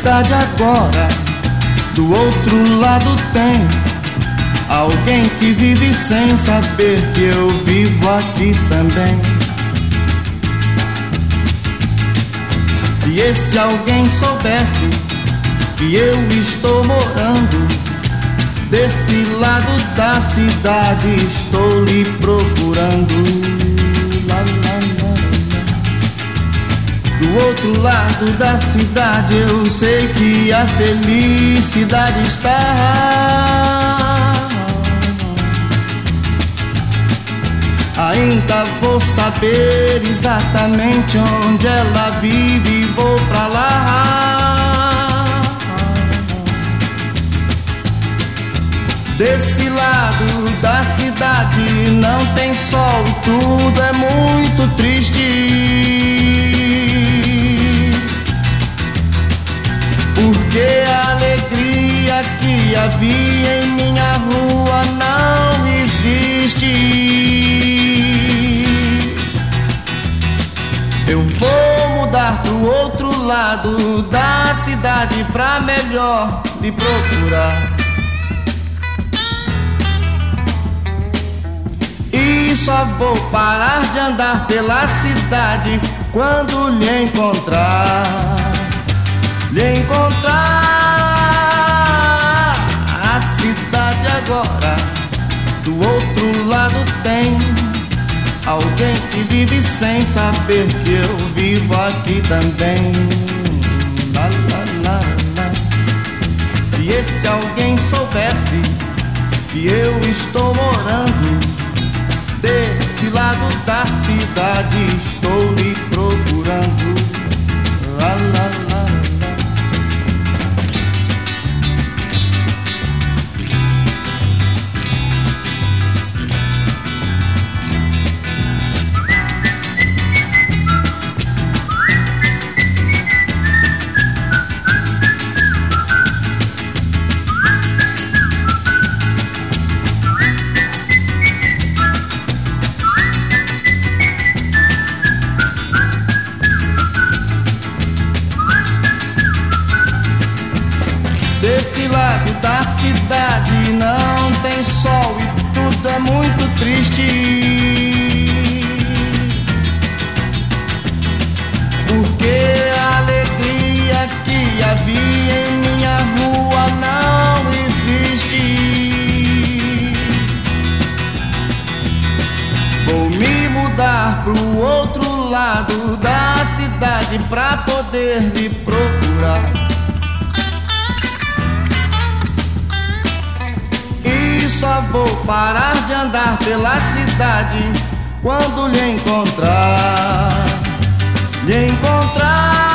cidade agora, do outro lado tem alguém que vive sem saber que eu vivo aqui também. Se esse alguém soubesse que eu estou morando desse lado da cidade, estou lhe procurando. Do outro lado da cidade eu sei que a felicidade está. Ainda vou saber exatamente onde ela vive e vou pra lá. Desse lado da cidade não tem sol e tudo é muito triste. Porque a alegria que havia em minha rua não existe. Eu vou mudar pro outro lado da cidade pra melhor lhe procurar. E só vou parar de andar pela cidade quando lhe encontrar. Lhe encontrar. A cidade agora, do outro lado tem alguém que vive sem saber que eu vivo aqui também. Lá, lá, lá, lá. Se esse alguém soubesse que eu estou morando desse lado da cidade, estou lhe procurando. Lá, lá, lá. Desse lado da cidade não tem sol e tudo é muito triste. Porque a alegria que havia em minha rua não existe. Vou me mudar pro outro lado da cidade pra poder lhe procurar. Só vou parar de andar pela cidade quando lhe encontrar. Lhe encontrar.